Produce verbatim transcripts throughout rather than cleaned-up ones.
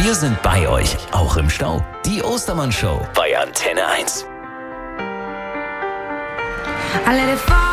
Wir sind bei euch, auch im Stau. Die Ostermann-Show bei Antenne eins. I let it fall.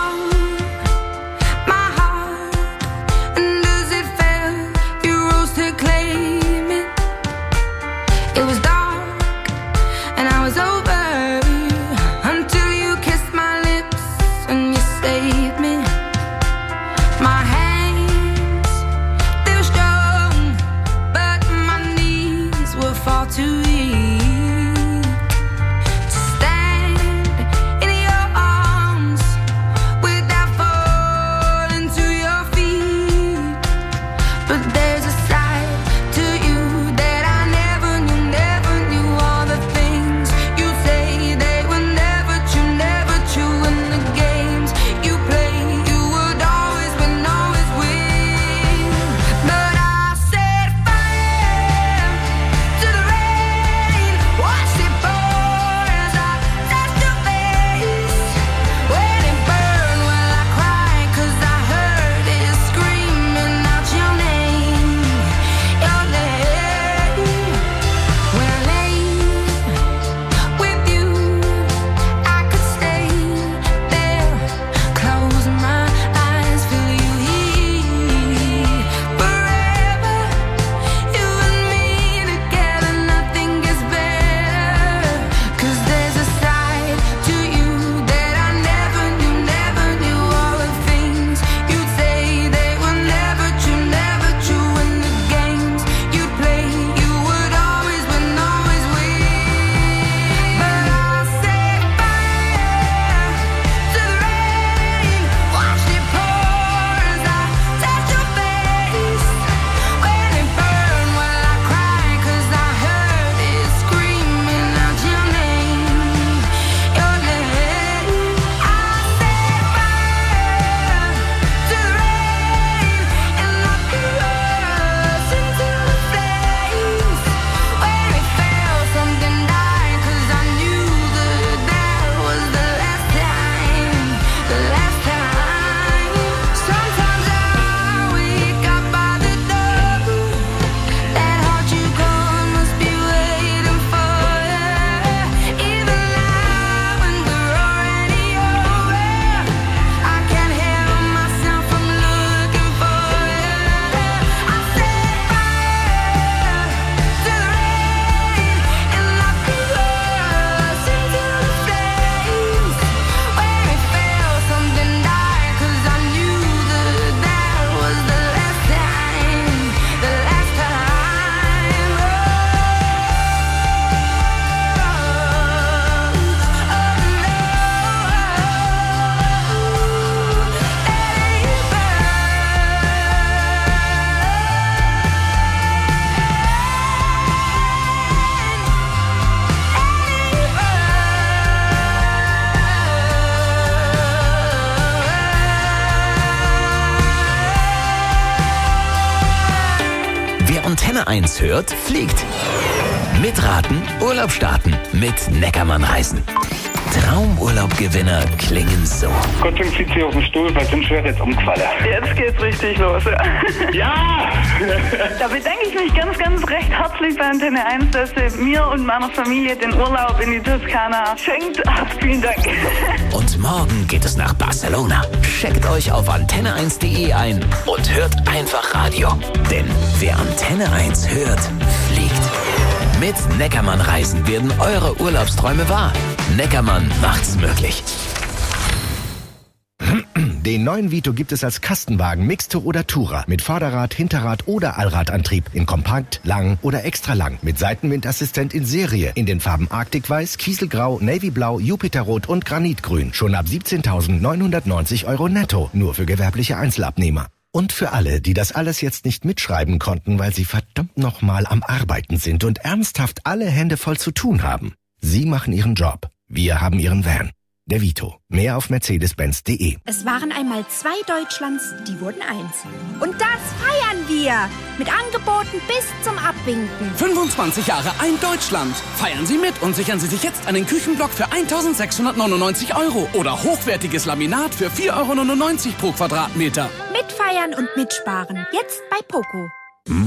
Antenne eins hört, fliegt. Mitraten, Urlaub starten mit Neckermann Reisen. Traumurlaubgewinner klingen so. Gott zieht sich auf den Stuhl, weil sonst wäre jetzt umgefallen. Jetzt geht's richtig los. Ja! Da bedanke ich mich ganz, ganz recht herzlich bei Antenne eins, dass sie mir und meiner Familie den Urlaub in die Toskana schenkt. Ach, vielen Dank. Und morgen geht es nach Barcelona. Checkt euch auf antenne eins punkt de ein und hört einfach Radio. Denn wer Antenne eins hört, fliegt. Mit Neckermann Reisen werden eure Urlaubsträume wahr. Neckermann macht's möglich. Den neuen Vito gibt es als Kastenwagen, Mixtur oder Tourer mit Vorderrad, Hinterrad oder Allradantrieb in kompakt, lang oder extra lang mit Seitenwindassistent in Serie in den Farben Arktikweiß, Kieselgrau, Navyblau, Jupiterrot und Granitgrün. Schon ab siebzehntausendneunhundertneunzig Euro netto, nur für gewerbliche Einzelabnehmer. Und für alle, die das alles jetzt nicht mitschreiben konnten, weil sie verdammt nochmal am Arbeiten sind und ernsthaft alle Hände voll zu tun haben. Sie machen ihren Job. Wir haben ihren Van. Der Vito. Mehr auf mercedes benz punkt de. Es waren einmal zwei Deutschlands, die wurden eins. Und das feiern wir! Mit Angeboten bis zum Abwinken. fünfundzwanzig Jahre ein Deutschland. Feiern Sie mit und sichern Sie sich jetzt einen Küchenblock für eintausendsechshundertneunundneunzig Euro oder hochwertiges Laminat für vier Euro neunundneunzig pro Quadratmeter. Mitfeiern und mitsparen. Jetzt bei Poco. Mmh,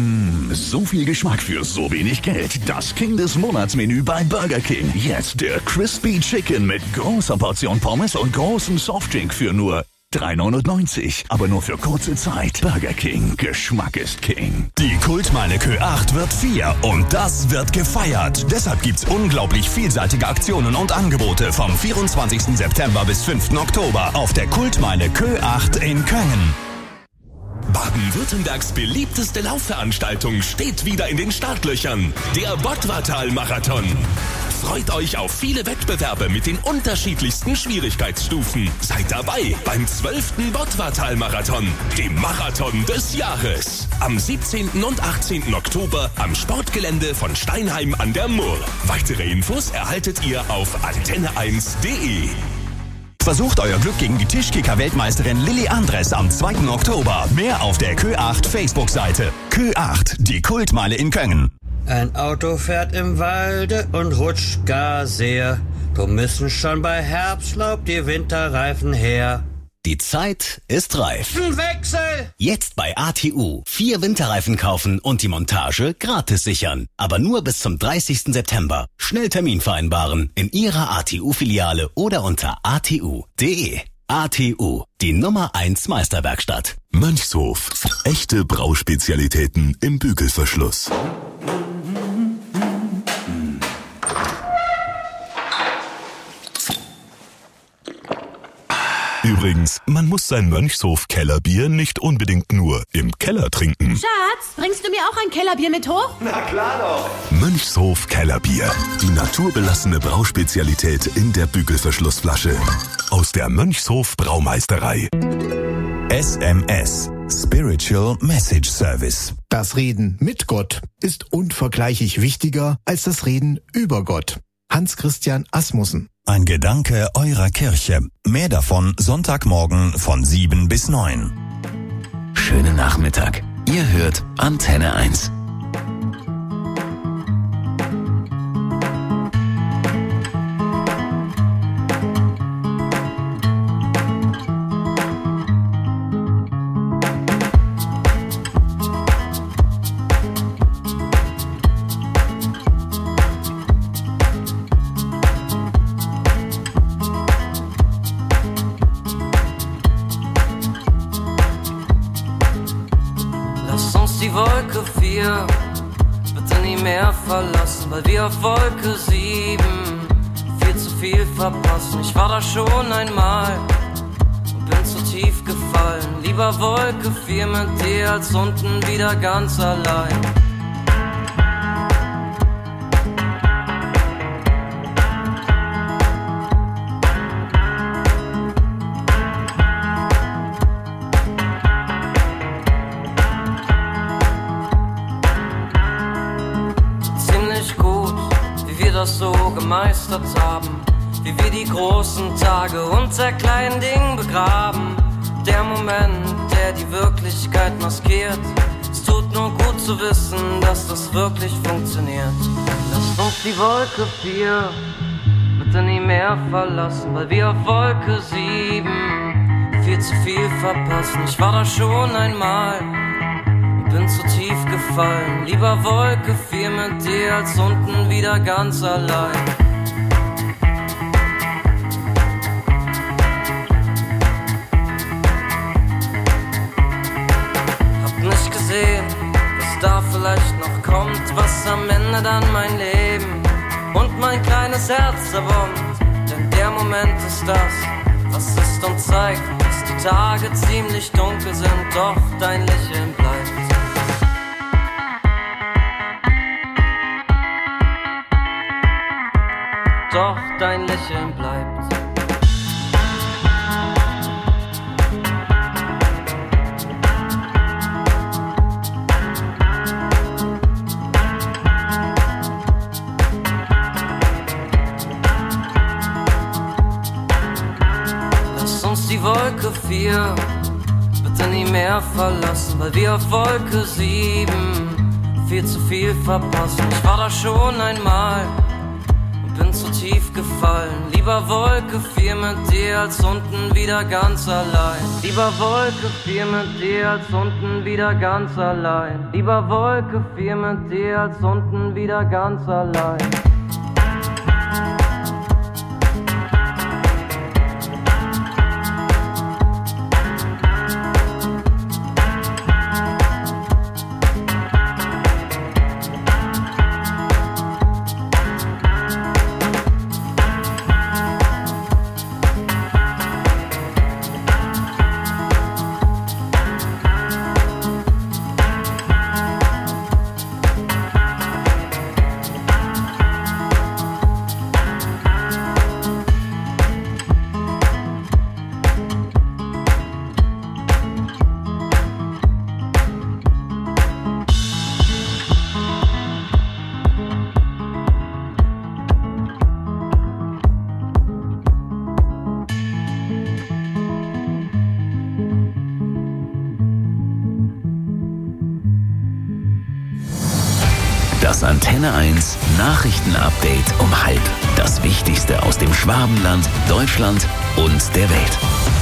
King. So viel Geschmack für so wenig Geld. Das King des Monatsmenü bei Burger King. Jetzt der Crispy Chicken mit großer Portion Pommes und großem Softdrink für nur drei neunundneunzig. Aber nur für kurze Zeit. Burger King. Geschmack ist King. Die Kultmeile Kö acht wird vier und das wird gefeiert. Deshalb gibt's unglaublich vielseitige Aktionen und Angebote vom vierundzwanzigsten September bis fünften Oktober auf der Kultmeile Kö acht in Köngen. Baden-Württembergs beliebteste Laufveranstaltung steht wieder in den Startlöchern. Der Bottwartal-Marathon. Freut euch auf viele Wettbewerbe mit den unterschiedlichsten Schwierigkeitsstufen. Seid dabei beim zwölften Bottwartal-Marathon, dem Marathon des Jahres. Am siebzehnten und achtzehnten Oktober am Sportgelände von Steinheim an der Murr. Weitere Infos erhaltet ihr auf antenne eins punkt de. Versucht euer Glück gegen die Tischkicker-Weltmeisterin Lilly Andres am zweiten Oktober. Mehr auf der Kö acht Facebook-Seite. Kö acht, die Kultmeile in Köngen. Ein Auto fährt im Walde und rutscht gar sehr. Drum müssen schon bei Herbstlaub die Winterreifen her. Die Zeit ist reif. Wechsel! Jetzt bei A T U. Vier Winterreifen kaufen und die Montage gratis sichern. Aber nur bis zum dreißigsten September. Schnell Termin vereinbaren in Ihrer A T U-Filiale oder unter a t u punkt de. A T U, die Nummer eins Meisterwerkstatt. Mönchshof. Echte Brauspezialitäten im Bügelverschluss. Übrigens, man muss sein Mönchshof-Kellerbier nicht unbedingt nur im Keller trinken. Schatz, bringst du mir auch ein Kellerbier mit hoch? Na klar doch. Mönchshof-Kellerbier. Die naturbelassene Brauspezialität in der Bügelverschlussflasche. Aus der Mönchshof-Braumeisterei. S M S. Spiritual Message Service. Das Reden mit Gott ist unvergleichlich wichtiger als das Reden über Gott. Hans-Christian Asmussen. Ein Gedanke eurer Kirche. Mehr davon Sonntagmorgen von sieben bis neun. Schönen Nachmittag. Ihr hört Antenne eins. Bitte nie mehr verlassen, weil wir auf Wolke sieben viel zu viel verpassen. Ich war da schon einmal und bin zu tief gefallen. Lieber Wolke vier mit dir als unten wieder ganz allein. So gemeistert haben, wie wir die großen Tage unter kleinen Dingen begraben. Der Moment, der die Wirklichkeit maskiert. Es tut nur gut zu wissen, dass das wirklich funktioniert. Lasst uns die Wolke vier bitte nie mehr verlassen, weil wir auf Wolke sieben viel zu viel verpassen. Ich war da schon einmal und bin zu tief gefallen. Lieber Wolke vier mit dir als unten wieder ganz allein. Hab nicht gesehen, was da vielleicht noch kommt, was am Ende dann mein Leben und mein kleines Herz zerbombt. Denn der Moment ist das, was ist und zeigt, dass die Tage ziemlich dunkel sind, doch dein Lächeln bleibt. Doch dein Lächeln bleibt. Lass uns die Wolke vier bitte nie mehr verlassen, weil wir auf Wolke sieben viel zu viel verpassen. Ich war da schon einmal, bin zu tief gefallen. Lieber Wolke vier mit dir als unten wieder ganz allein. Lieber Wolke vier mit dir als unten wieder ganz allein. Lieber Wolke vier mit dir als unten wieder ganz allein. Das Antenne eins Nachrichten-Update um halb. Das Wichtigste aus dem Schwabenland, Deutschland und der Welt.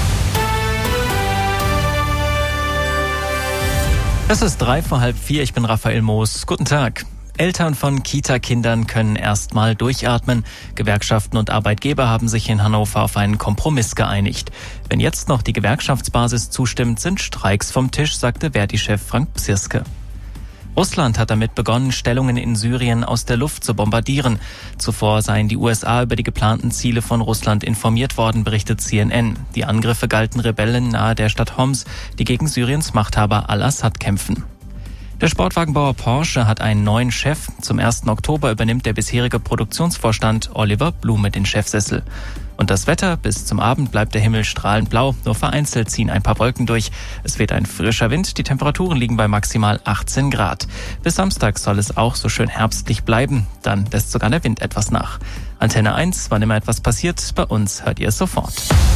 Es ist drei vor halb vier. Ich bin Raphael Moos. Guten Tag. Eltern von Kita-Kindern können erstmal durchatmen. Gewerkschaften und Arbeitgeber haben sich in Hannover auf einen Kompromiss geeinigt. Wenn jetzt noch die Gewerkschaftsbasis zustimmt, sind Streiks vom Tisch, sagte Verdi-Chef Frank Psirske. Russland hat damit begonnen, Stellungen in Syrien aus der Luft zu bombardieren. Zuvor seien die U S A über die geplanten Ziele von Russland informiert worden, berichtet C N N. Die Angriffe galten Rebellen nahe der Stadt Homs, die gegen Syriens Machthaber al-Assad kämpfen. Der Sportwagenbauer Porsche hat einen neuen Chef. Zum ersten Oktober übernimmt der bisherige Produktionsvorstand Oliver Blume den Chefsessel. Und das Wetter: bis zum Abend bleibt der Himmel strahlend blau, nur vereinzelt ziehen ein paar Wolken durch. Es weht ein frischer Wind, die Temperaturen liegen bei maximal achtzehn Grad. Bis Samstag soll es auch so schön herbstlich bleiben, dann lässt sogar der Wind etwas nach. Antenne eins, wann immer etwas passiert, bei uns hört ihr es sofort.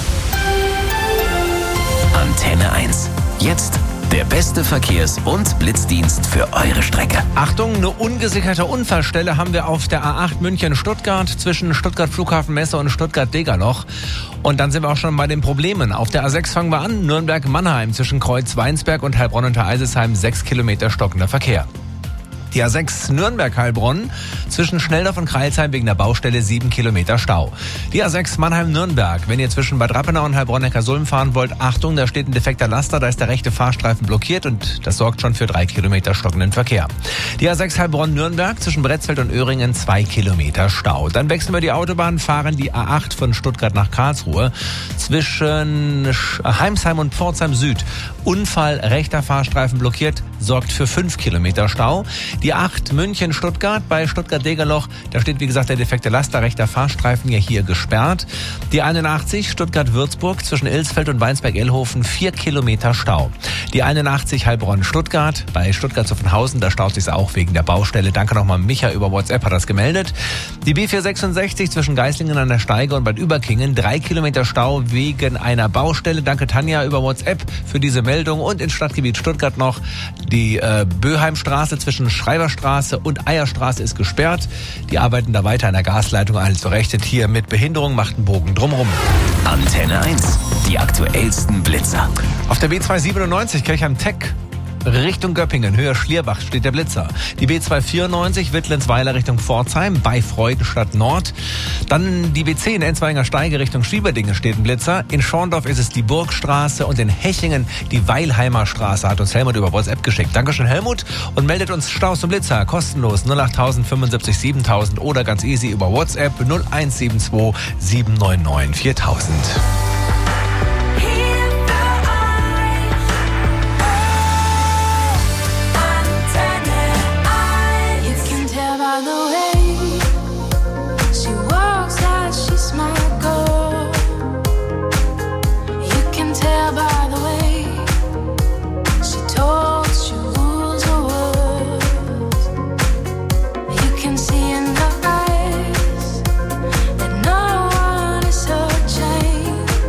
Antenne eins, jetzt der beste Verkehrs- und Blitzdienst für eure Strecke. Achtung, eine ungesicherte Unfallstelle haben wir auf der A acht München-Stuttgart zwischen Stuttgart Flughafen Messe und Stuttgart-Degerloch. Und dann sind wir auch schon bei den Problemen. Auf der A sechs fangen wir an, Nürnberg-Mannheim zwischen Kreuz-Weinsberg und Heilbronn-Untereisesheim, sechs Kilometer stockender Verkehr. Die A sechs Nürnberg-Heilbronn zwischen Schnelldorf und Kreilsheim wegen der Baustelle sieben Kilometer Stau. Die A sechs Mannheim-Nürnberg, wenn ihr zwischen Bad Rappenau und Heilbronn-Neckarsulm fahren wollt, Achtung, da steht ein defekter Laster, da ist der rechte Fahrstreifen blockiert und das sorgt schon für drei Kilometer stockenden Verkehr. Die A sechs Heilbronn-Nürnberg zwischen Bretzfeld und Öhringen, zwei Kilometer Stau. Dann wechseln wir die Autobahn, fahren die A acht von Stuttgart nach Karlsruhe zwischen Heimsheim und Pforzheim Süd. Unfall, rechter Fahrstreifen blockiert, sorgt für fünf Kilometer Stau. Die acht München-Stuttgart bei Stuttgart-Degerloch, da steht wie gesagt der defekte Laster, rechter Fahrstreifen ja hier gesperrt. Die einundachtzig Stuttgart-Würzburg zwischen Ilsfeld und Weinsberg-Ellhofen, vier Kilometer Stau. Die einundachtzig Heilbronn-Stuttgart bei Stuttgart-Zuffenhausen, da staut sich auch wegen der Baustelle. Danke nochmal Micha über WhatsApp, hat das gemeldet. Die B vierhundertsechsundsechzig zwischen Geislingen an der Steige und Bad Überkingen, drei Kilometer Stau wegen einer Baustelle. Danke Tanja über WhatsApp für diese Meldung. Und ins Stadtgebiet Stuttgart noch die äh, Böheimstraße zwischen Schreiberstraße und Eierstraße ist gesperrt. Die arbeiten da weiter an der Gasleitung, also rechnet hier mit Behinderung, macht einen Bogen drumherum. Antenne eins, die aktuellsten Blitzer. Auf der B zweihundertsiebenundneunzig Kirchheim-Tech Richtung Göppingen, Höhe Schlierbach steht der Blitzer. Die B zweihundertvierundneunzig Wittlensweiler Richtung Pforzheim bei Freudenstadt Nord. Dann die B zehn Enzweiger Steige Richtung Schwieberdingen steht ein Blitzer. In Schorndorf ist es die Burgstraße und in Hechingen die Weilheimer Straße, hat uns Helmut über WhatsApp geschickt. Dankeschön Helmut und meldet uns Staus und Blitzer kostenlos null acht null null fünfundsiebzig siebentausend oder ganz easy über WhatsApp null eins sieben zwei sieben neun neun viertausend. See in her eyes that no one is her chain.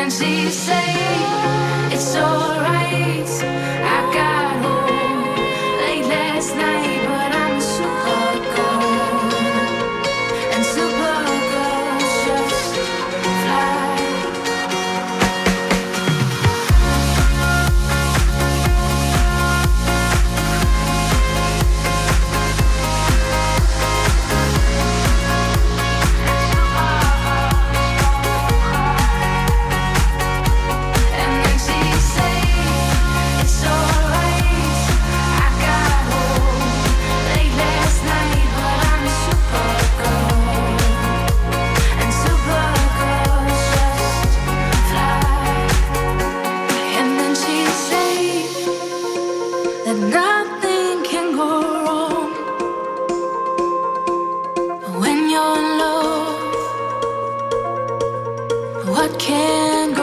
then she say it's alright. I got home late last night, but I'm a super girl, and super girls just fly. Nothing can go wrong when you're in love. What can go